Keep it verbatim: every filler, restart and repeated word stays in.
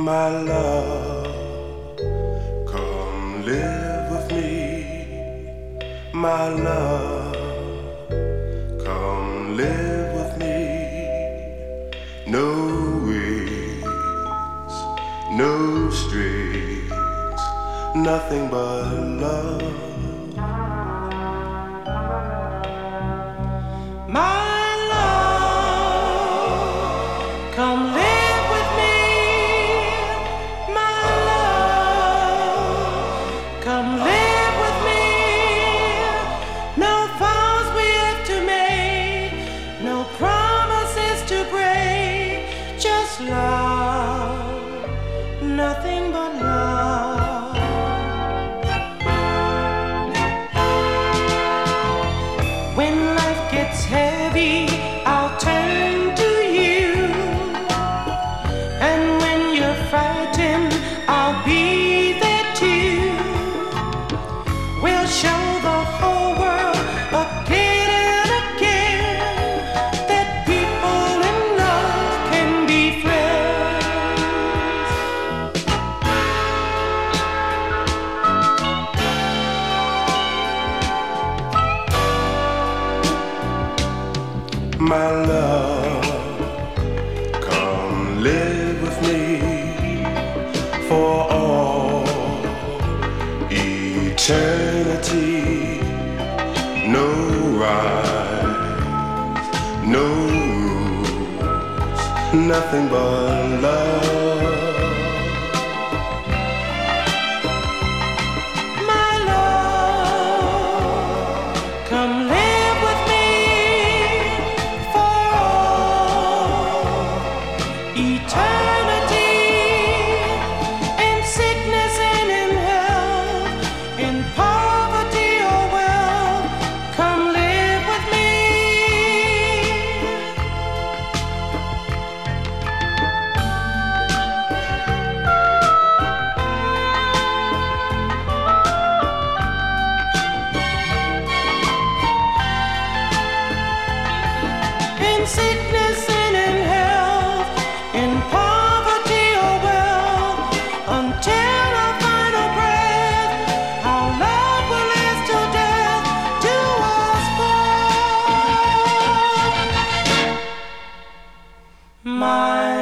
My love, come live with me. My love, come live with me. No wings, no strings, nothing but love. My love, come live with me. My love, come live with me. No vows we have to make, no promises to break. Just love, nothing but love. When life gets heavy, I'll turn to you. And when you're frightened, I'll be there too. We'll show the whole world again and again that people in love can be friends. My love, come live with me for all eternity. No rights, no rules, nothing but love. My love, come live with me for all eternity. In sickness and in health, in poverty or wealth, come live with me. In sickness and in health, in poverty or wealth, until our final breath, our love will last till death do us part. My